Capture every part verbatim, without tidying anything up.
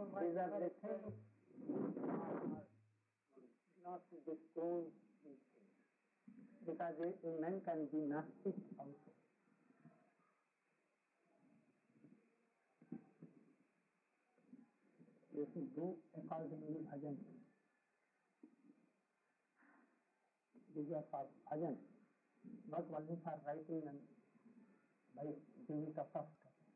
these are the things are not disclosed these things. Because a, a man can be Nastic also. You should do accordingly bhajan. These are for bhajan, not only for writing and by doing tapas.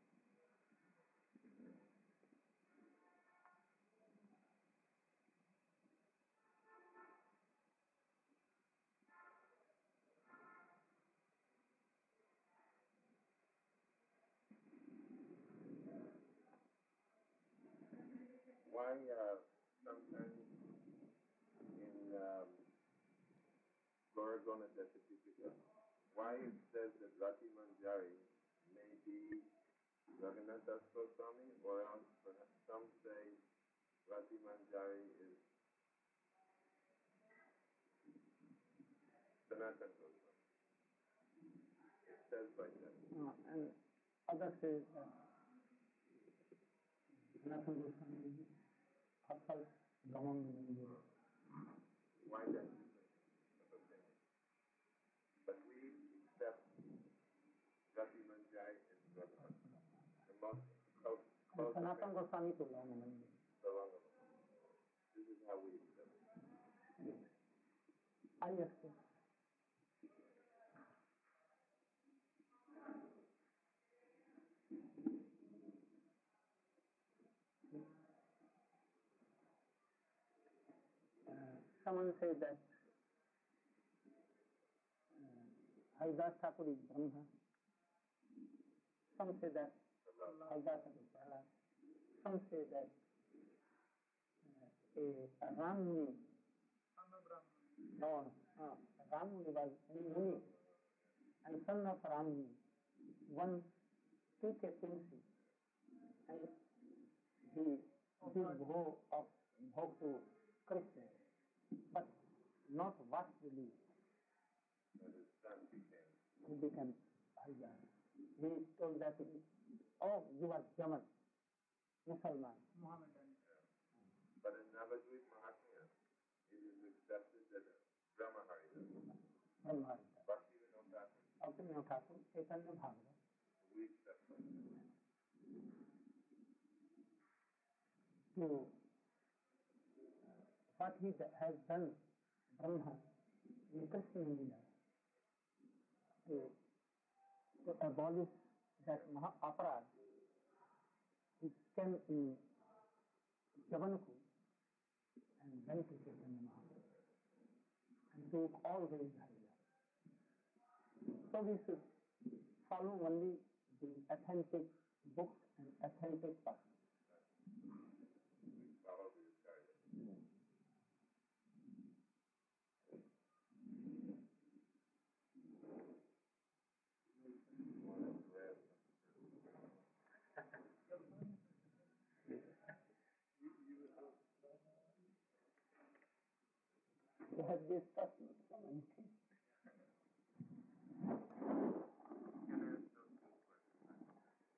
Why uh, sometimes in um, Goragona Dasatipika, why it says that Rati Manjari may be Raghunath Goswami, or else perhaps some say Rati Manjari is Sanatan Goswami. It says like that. Uh, and others say that Sanatan Goswami is herself Gaman. Why that opinion? But we accept Rati Manjari and Raghunath. The most close, close Sanatan Goswami to Gaman. This is how we accept it. I accept. Uh, someone said that uh, Haridas Thakur is Brahma. Some say that Haridas Thakur is Prahlad. Some say that uh, a Ram Muni. No, no. Ram Muni was a Muni and son of Ram Muni. One took a tulsi and he did bhog of bhog to Krishna, but not what the leaf. And his son became. He became Haridas. He told that, oh, you are Jaman, Musalman. Mohammedan. Yeah. But in Navadvip Mahatmya, it is accepted that Brahma Haridas. Brahma Haridas. Bhaktivinoda Thakur. Bhaktivinoda Thakur, Chaitanya Bhagavad. We accept that. To uh, what he has done, Brahma, in Krishna Lila, to, to abolish that Maha Aparad, he came in Javanku and went to Chaitanya Mahaprabhu and took all the Haridas. So we should follow only the authentic books and authentic persons. We follow the Acharya. We have discussed so many things. Can I ask those two questions?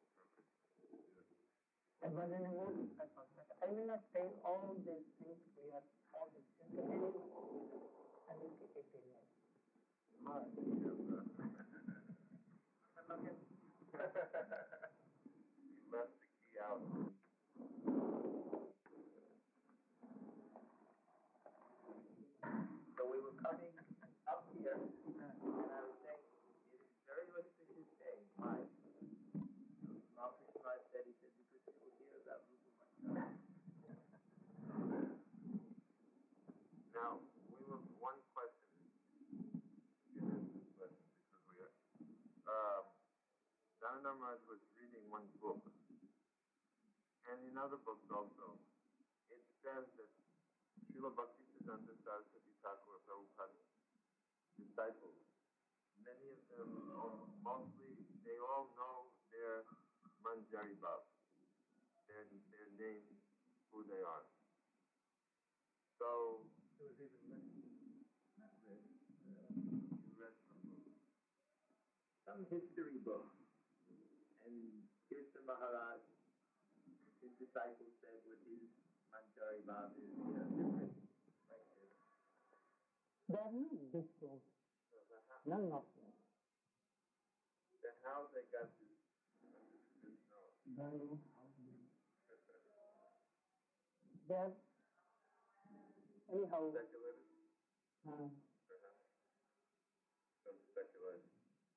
But in a word, I will not say all these things here, all these things. I will keep it in my heart. You left the key out. So we were coming up here, and I was saying, it is very auspicious day. Why? Malkrishna Maharaj said, he said, because you will hear about Rupa Manjari. Now, we will, one question. You can answer this question because we are. Um, Dhananda Maharaj was reading one book, and in other books also, it says that Srila Bhaktisiddhanta Saraswati Thakur, Prabhupada's disciples, many of them, or mostly, they all know their Manjari Bhav, their, their names, who they are. So, It was even written, not read. you read some books. Some history book. And Kirtan Maharaj, his disciples said what his love is, yeah, different. like this. They are not this close. So then how, None of them. then how they got this understood knowledge? Don't know how to do it. They have, anyhow, Speculated? uh, Perhaps. Some speculation.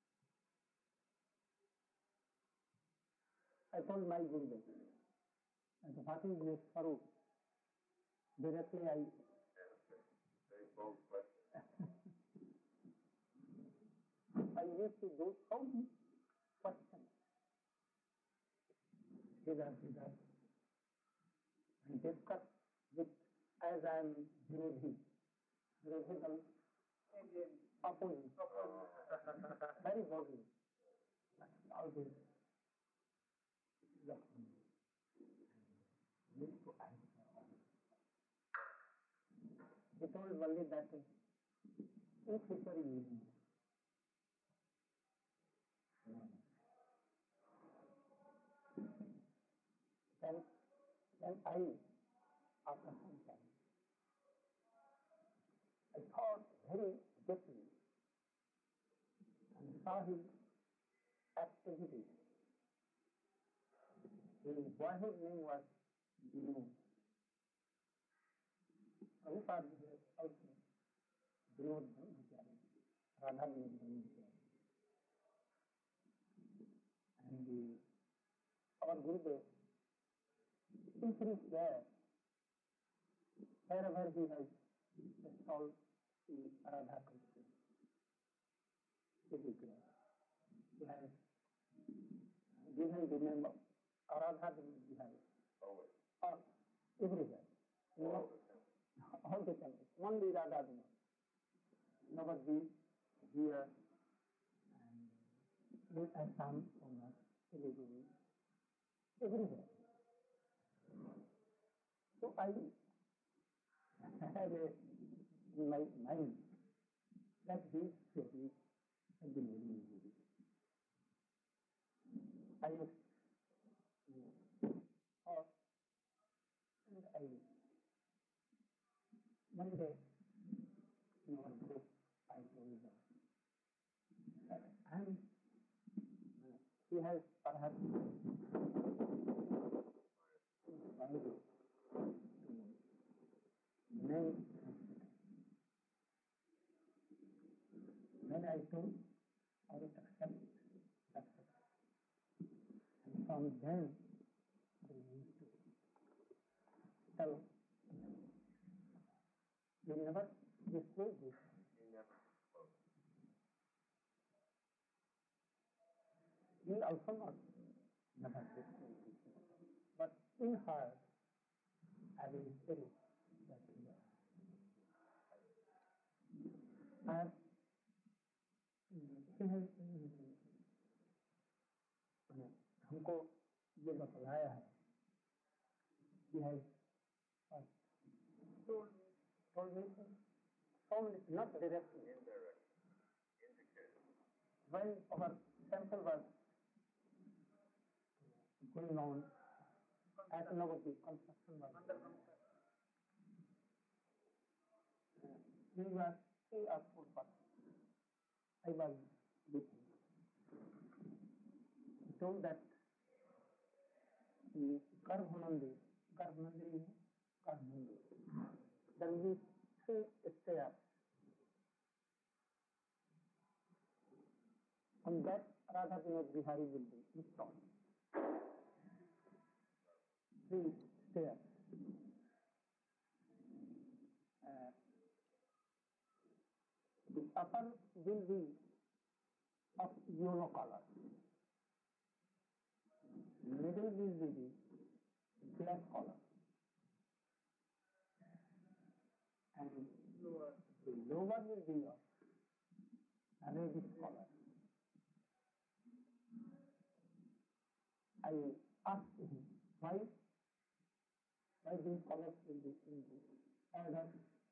I told my Gurudev, that what is your Swarup? Directly I, Yeah, okay. Very bold question. I used to do so many questions. Either, either, and discuss with, as I am Virodhi, Virodhi dal, opposite, Oh. very boldly. All this, look, need to answer all. He told Valli that in future you will know. Then, then I, after some time, I thought very deeply and saw his activities. His boyhood name was Vinod. Prabhupada has also Vinod Brahmachari, Radha Vinod Brahmachari. And the, our Gurudev, since he is there, wherever he has installed the Radha Krishna, the Vigraha, he has given the name of Radha Vinod Bihari, Always. or everywhere. All Not the time. all the time, only Radha Vinod. Navadvip, here, and in Assam, Somnath, Siliguri, everywhere. So I had a, in my mind that his story has been very easy. I was thought, and I, one day in our group, I told them that I am, uh, he has perhaps inspired you to name hospital. Then I told, I will accept that. And from then, they used to tell, they never disclose this. He never spoke. He also not never disclose this. But in her, as a spirit, that he was. I have, he has, हमको ये बतलाया है, he has uh, told me, told me so many, not directly. Indirectly. Indicated. When our temple was going on at Navadvip, construction was under construction. He was three or four persons. I was with him. He told that the Garbha Mandir, Garbha Mandir, you know, Garbha Mandir, there will be three stairs. On that, Radha Vinod Bihari will be installed. Three stairs. Uh, the upper will be of yellow color. Middle will be the black color. And lower, the lower will be of reddish color. I asked him, why, why these colors will be in the order?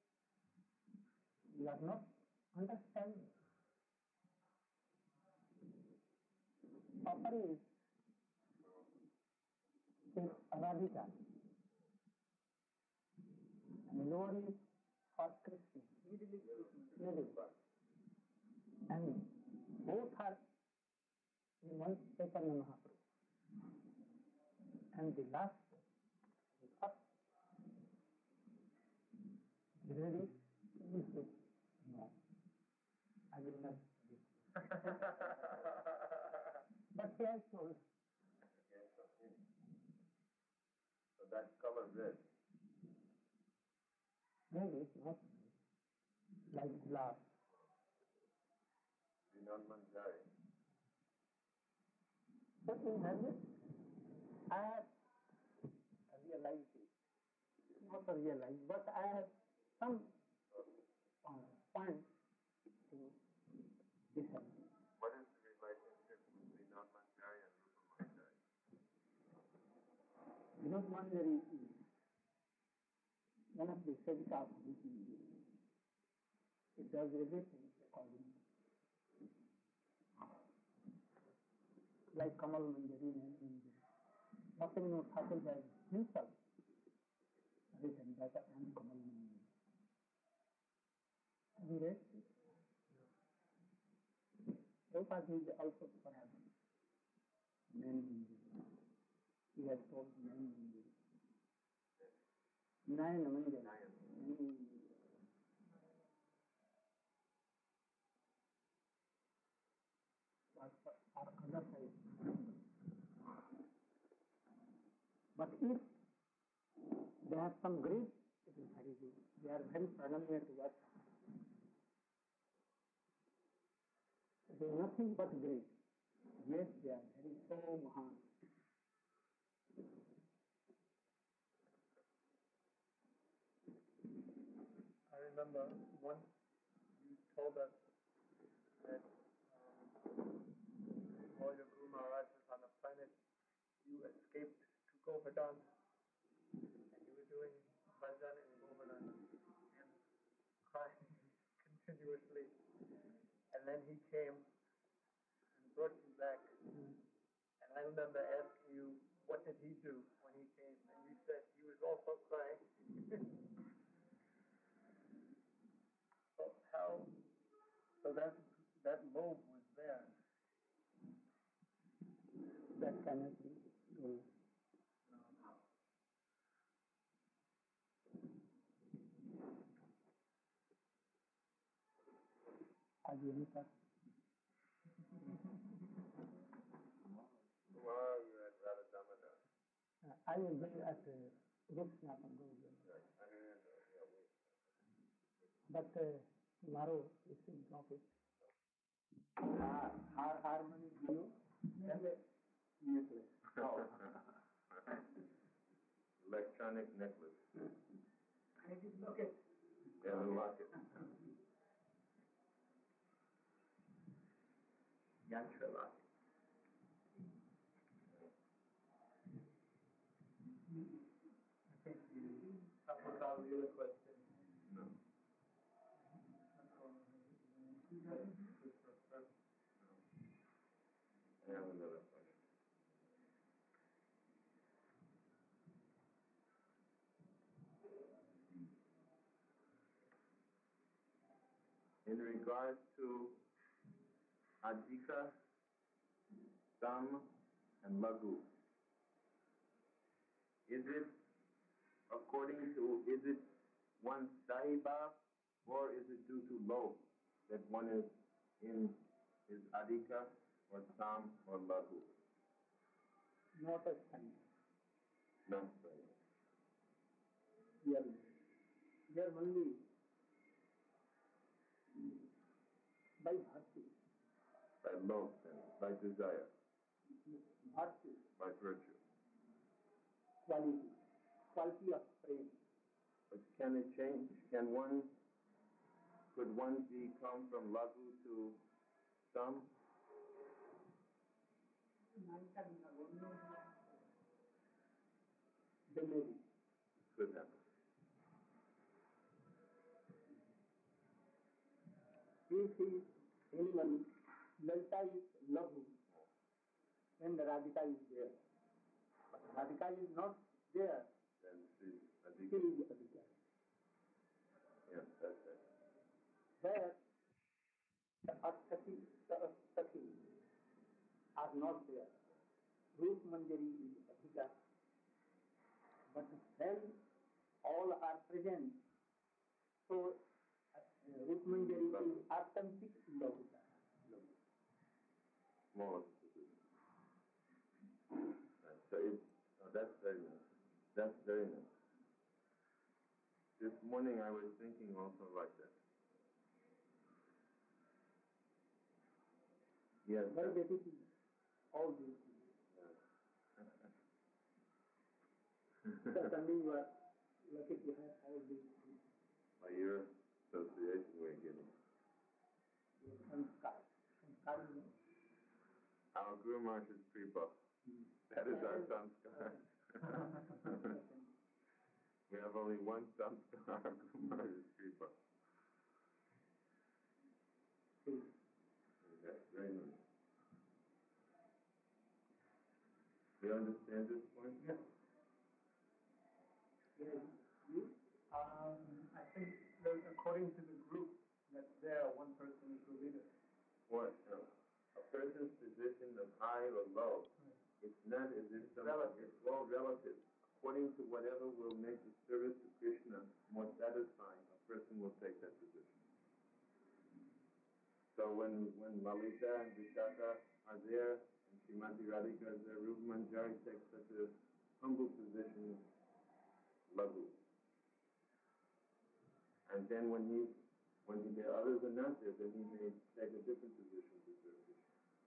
You are not understanding. Upper is is Radhika. lower is for Krishna. Middle is Krishna. Middle. And both are in one Chaitanya Mahaprabhu. And the last, the first, Giredi is the, no, I will not give. But he has told. Yes, okay. So that color red. Red is not like glass. Vinod Manjari. So in that I have realized it. Not realized, but I have some uh, point to discern. What is the relationship with Vinod Manjari and Rupa Manjari? Vinod Manjari is one of the Sevika of Vishnu. It does everything according to. Like Kamal Manjari, Nain Manjari. Bhaktivinoda Thakur has himself written that I am Kamal Manjari. Have you read it? Prabhupada is also perhaps Nain Manjari. He has told Nain Manjari. Nain Manjari. Nain. But for other side. But if they have some grace, it is very good. They are very pranamya to us. It is nothing but grace. Yes, they are very so mahan. I remember once you told us that um, while your Guru Maharaj was on the planet, you escaped to Govardhan and you were doing bhajan in Govardhan and crying continuously. And then he came and brought you back. And I remember asking you, what did he do when he came? And you said he was also crying. So how? So that that lobe was there. That cannot be told. Ajanta. Tomorrow you're at Radha Damodar. Uh, I will be at uh, Rukshnapam Govardhan. Right. I mean, uh, yeah, we. But uh, tomorrow is in office. Har, har, har money below. Necklace. Oh. Electronic necklace. And it is located. Yeah, the locket. Yantra locket. I think you that was all the other questions. No. I have another question. In regard to Adhika, Sam, and Lagu, is it according to, is it one Sahiba or is it due to low that one is in is Adhika or Sam or Lagu? Not a sign. Not Sahiba. Here, here only by bhakti. By love and by desire, Bhakti, by virtue. quality, quality of praise. But can it change? Can one, could one become from Lagu to Sam? They may be. Could happen. If he, anyone, Lalita is Lahu, then the Radhika is there. But Radhika is not there, Then she's she Adhika. is Adhika. Manjari is Adhika. But when all are present, so uh, Rup Manjari is authentic Lahuta. More. Right. So it's, oh, that's very nice. That's very nice. This morning I was thinking also like that. Yes. By repeating all these things. Certainly you are lucky to have all these things. By your association we're getting. Your sanskar. Sanskar, you know. Our Guru Maharaj's Kripa. Hmm. That is our That sanskar. Certainly. We have only one sanskar, our Guru Maharaj's Kripa. See. That's very nice. You understand this point? Yes. Yeah, you? Um, I think that according to the group that's there, one person is the leader. What? No. A person's position of high or low, it's not as if some, Relative. it's all relative. According to whatever will make the service to Krishna more satisfying, a person will take that position. So when when Lalita and Vishaka are there, and Srimati Radhika is there, Rupa Manjari takes such a humble position, Lagu. And then when he, when he, the others are not there, then he may take a different position to serve Krishna.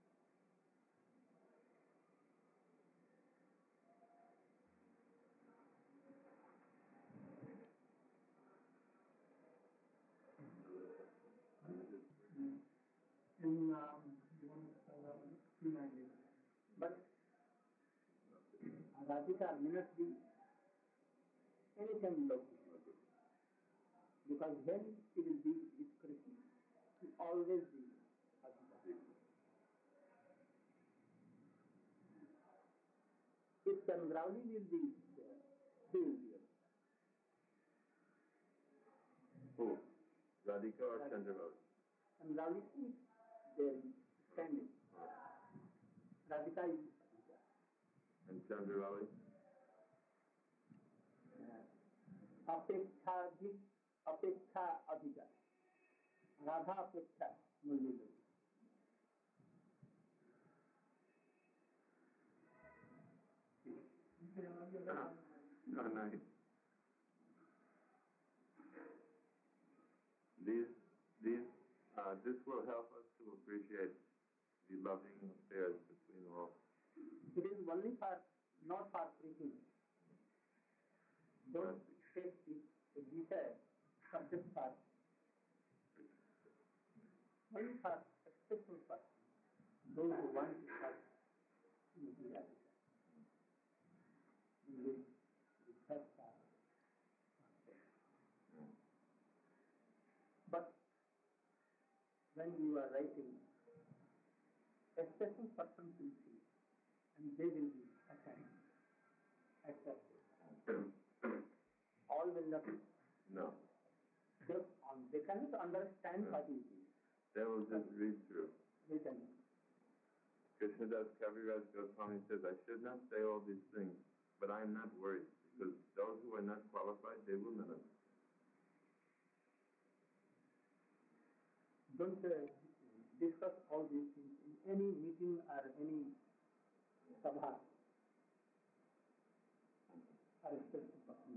In um, one uh, two ninety. But Radhika may not be anytime lovely. Because when she will be with Krishna, she will always be Radhika. If Chandravali will be there, he will be Radhika. Who? Radhika or Radhika. Chandravali? Chandravali is there standing. Radhika is Radhika. And Chandravali? अपेक्षा अधिक अपेक्षा अधिका राधा अपेक्षा मूल्य Oh, nice. These, these, uh, this will help us to appreciate the loving affairs between all. It is only for not for preaching. Don't take this desire subject for only for special person. Those who want to serve Radhika. Only the third part. But when you are writing, a special person will see and they will be assigned, accepted. All will not. No. They, um, they cannot understand No. what it is. They will just read through. Written. Krishnadas Kaviraj Goswami says, I should not say all these things, but I am not worried, because those who are not qualified, they will not understand. Don't uh, discuss all these things in any meeting or any sabha. Or a special person.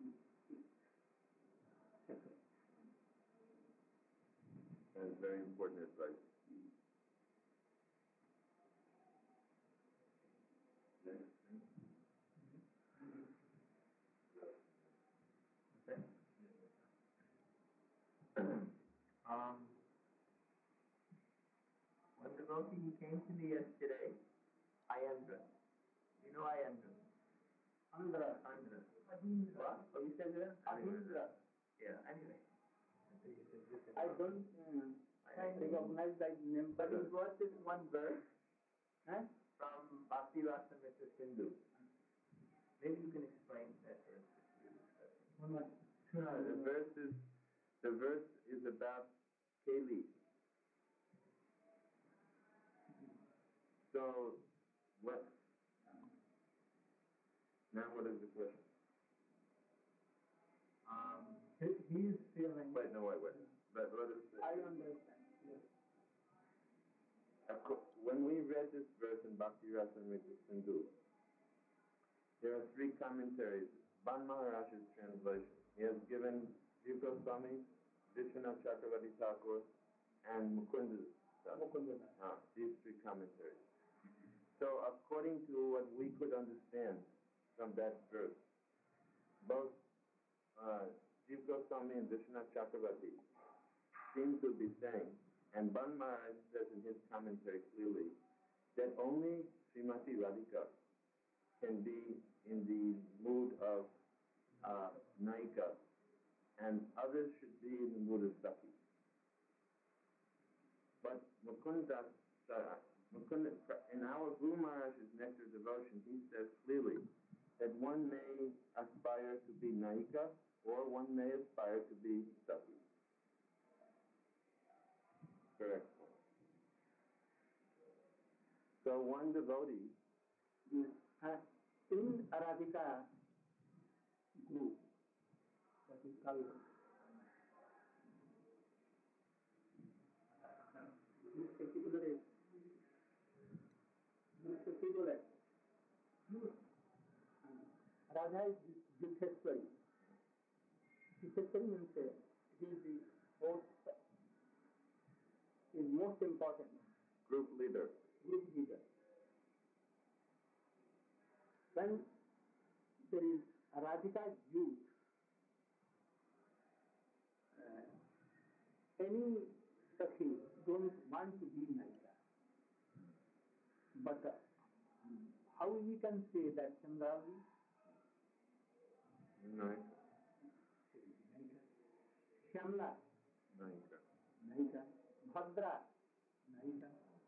That is very important advice. Next thing. Okay. um, one devotee who came to me yesterday, Ayandra. You know Ayandra? Andhra. Andhra. Ahindra. What? Oh, you said that? Ahindra. Yeah, anyway. I don't uh, I recognize that name. But he brought this one verse Huh? from Bhakti Rasamrita Sindhu. Maybe you can explain that verse. One more. Uh, the verse is the verse is about Keli. So what Now what is the question? Um, he, he is saying. Wait, no, wait, wait. Let, let us say. I understand. Yes. Acco- When we read this verse in Bhakti Rasamrita Sindhu, there are three commentaries. Ban Maharaj's translation. He has given Jiv Goswami, Vishwanath Chakravarti Thakur, and Mukunda Das. Mukunda Das. Ah, these three commentaries. So according to what we could understand from that verse, both uh, Jiv Goswami and Vishwanath Chakravarti seem to be saying, and Ban Maharaj says in his commentary clearly, that only Srimati Radhika can be in the mood of uh, Naika, and others should be in the mood of Saki. But Mukunda, uh, Mukunda, in our Guru Maharaj's Nectar Devotion, he says clearly that one may aspire to be Naika, or one may aspire to be Saki. Correct. So one devotee. Yes. Uh, in Aradhika group, that is called this particular this particular Radha is Jyotheshwari. Jyotheshwari means uh, he is the most, is most important Group leader. group leader. When there is Radhika youth, uh, any Sakhi don't want to be like that. But uh, how we can say that Chandrali? Naika. Shyamla, Naika. Naika, Bhadra, Naika.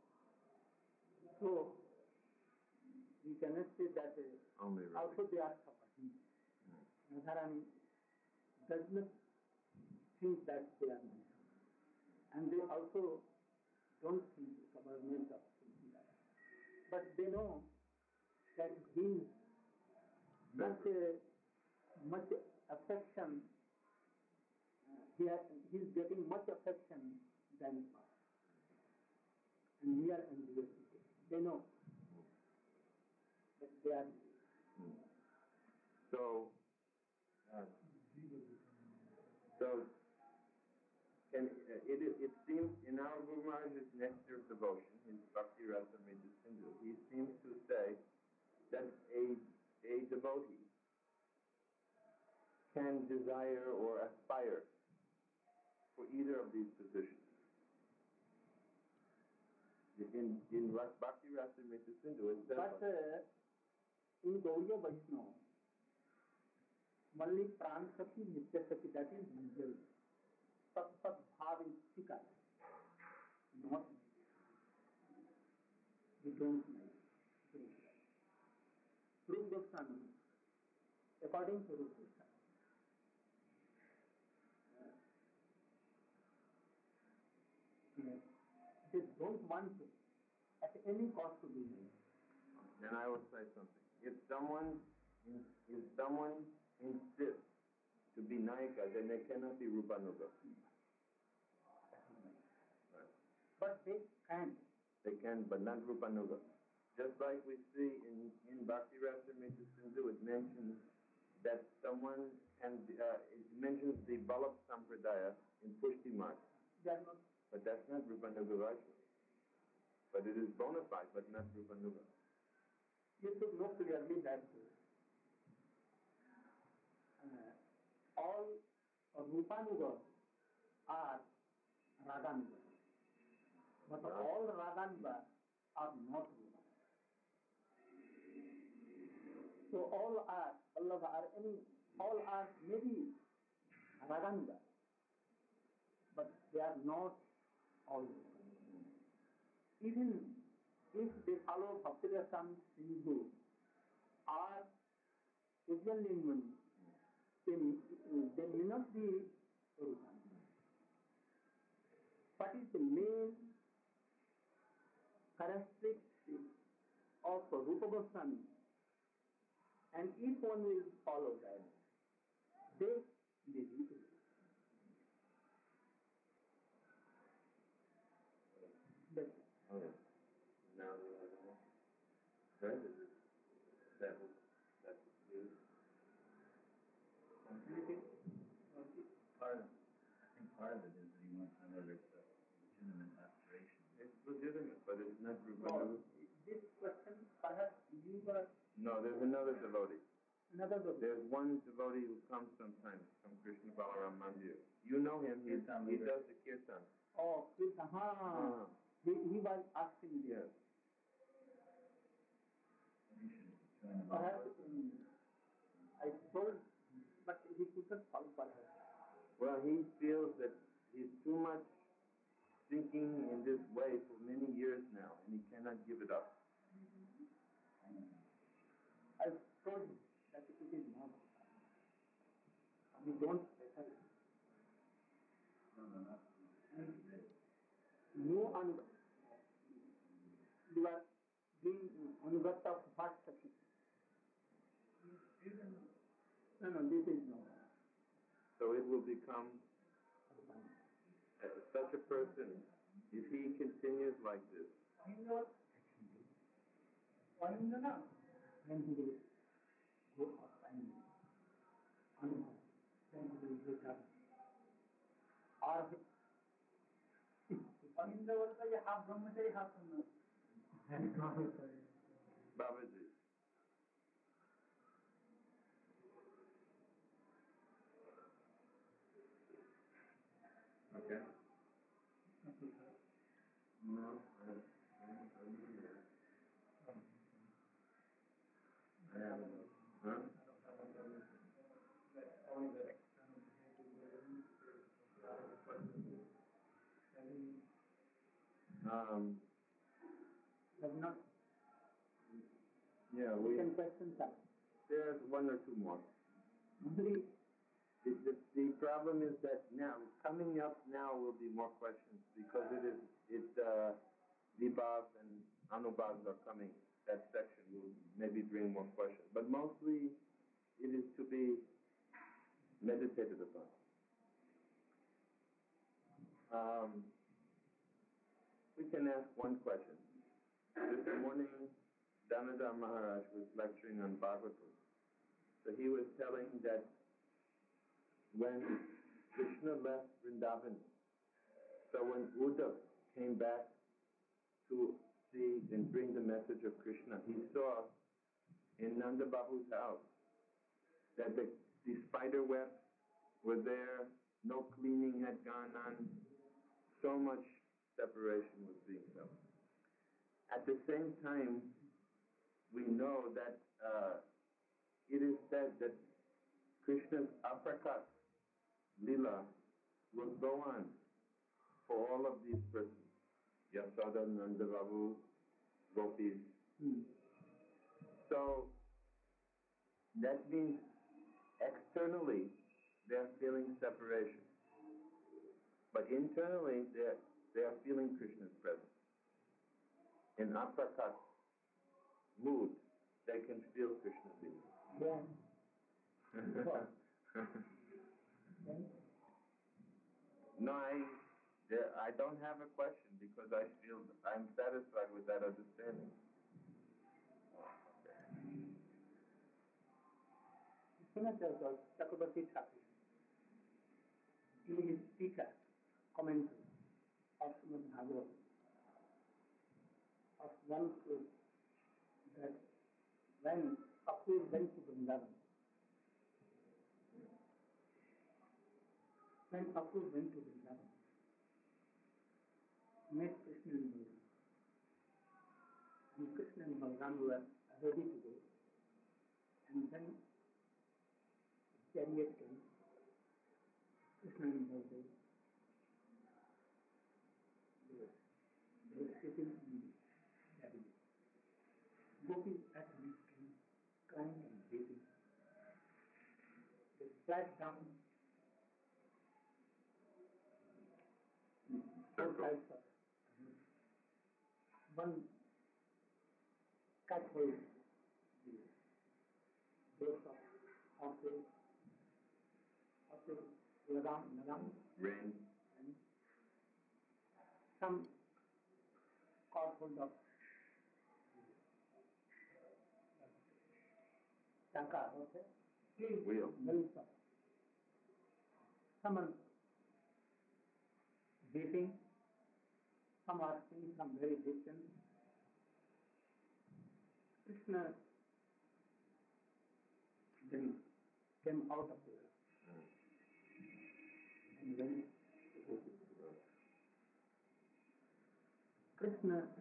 So we cannot say that uh, Only Radhika. also they are suffering. Radharani does not think that they are Naika. And they also don't think stubbornness of Tulsidara. But they know that he is much, uh, much affection, uh, he, ha- he is getting much affection than us. And near and dear people. They know that they are. Hmm. So, uh, so can, uh, it, it seems in our Guru Maharaj's Nectar of Devotion, his Bhakti Rasamrita Sindhu, he seems to say that a, a devotee can desire or aspire for either of these positions. In, in Ras- Bhakti Rasamrita Sindhu, it says But uh, in Gauriya Vaishnava, only Pran Saki, Nitya Saki, that is usual. Sat Sat Bhav is Sika. Not we don't like. Rup Goswami, according to Rup Goswami, uh, they don't want to, at any cost to be nice. then I will say something. If someone, in, if someone insists to be Naika, then they cannot be Rupanuga. Right. But they can. They can, but not Rupanuga. Just like we see in, in Bhakti Rasamrita Sindhu, it mentions that someone can, uh, it mentions the Balab Sampradaya in Pushti Marg. They are not. But that's not Rupanuga Vaishnava. But it is bona fide, but not Rupanuga. You should know clearly that uh, all Rupanuga are Raganuga. But Yeah. all Raganuga are not Rupa. So all are, Vallabha are any, all are maybe Raganuga. But they are not all Rupanuga. Even if they follow Bhakti Rasam Sindhu or Ujjwal Lingmani, they, they may not be Rupanuga. What is the main characteristic of Rupa Goswami? And if one will follow that, they they do it. That's it. Oh, now we have a right? Is it, that was that was clear. Anything? Part of, I think part of it is that he wants to know whether it's a legitimate aspiration. It's legitimate, but it's not No, rebuttal. this question perhaps you were No, there's another devotee. another devotee. There's one devotee who comes sometimes from Krishna Balaram Mandir. You know him. He Kirtan he leader. does the kirtan. Oh, Krishna, huh. Ah. He, he was asking this. Yes. He should join the Perhaps Bhagavad. um, I told, but he couldn't follow perhaps. Well, he feels that he's too much thinking in this way for many years now, and he cannot give it up. I told him that it is not. We don't prefer it. No, no, not. No anugat. You are doing anugat of what Sati? No, no, this is no. So it will become uh, such a person, if he continues like this, Then he will go up and anugat. Then he will return. Or Anindra बोलता है half brahmachari half sannyasi. Babaji. Okay. No, I don't, I don't, I don't do that. I haven't. Huh? Um, Have not yeah, we, ten questions up. there's one or two more. Only The, the, the problem is that now, coming up now will be more questions because it is, it, uh, Vibhav and Anubhav are coming. That section will maybe bring more questions. But mostly it is to be meditated upon. Um, we can ask one question. This morning, Damodar Maharaj was lecturing on Bhagavatam. So he was telling that when Krishna left Vrindavan, so when Uddhav came back to see and bring the message of Krishna, he saw in Nanda Babu's house that the, the spider webs were there, no cleaning had gone on, so much separation was being felt. At the same time, we know that uh, it is said that Krishna's aprakash lila will go on for all of these persons. Yasoda, Nanda Babu, Gopis. hmm. So that means externally they're feeling separation. But internally they're, they're feeling Krishna's presence. In aprakash mood, they can feel Krishna being. Then, then No, I, there, I don't have a question because I feel I'm satisfied with that understanding. Srinivasa Chakrabarti Thakur, in his Tika commentary of Srimad Bhagavatam, of one clue that when Akrur went to Vrindavan, when Akrur went to Vrindavan, met Krishna and Balaram, and Krishna and Balaram were ready to go, and then chariot came, Krishna and Balaram, they were, they were sitting in the chariot. Gopis at once came, crying and weeping. They sat down in four sides of one cat hole. lagam, lagam, Rain. and some caught hold of Tanka, okay? Wheel. Wheels of some are beating, some are seen from very distance. Krishna then came out of the and went to Gopi. Krishna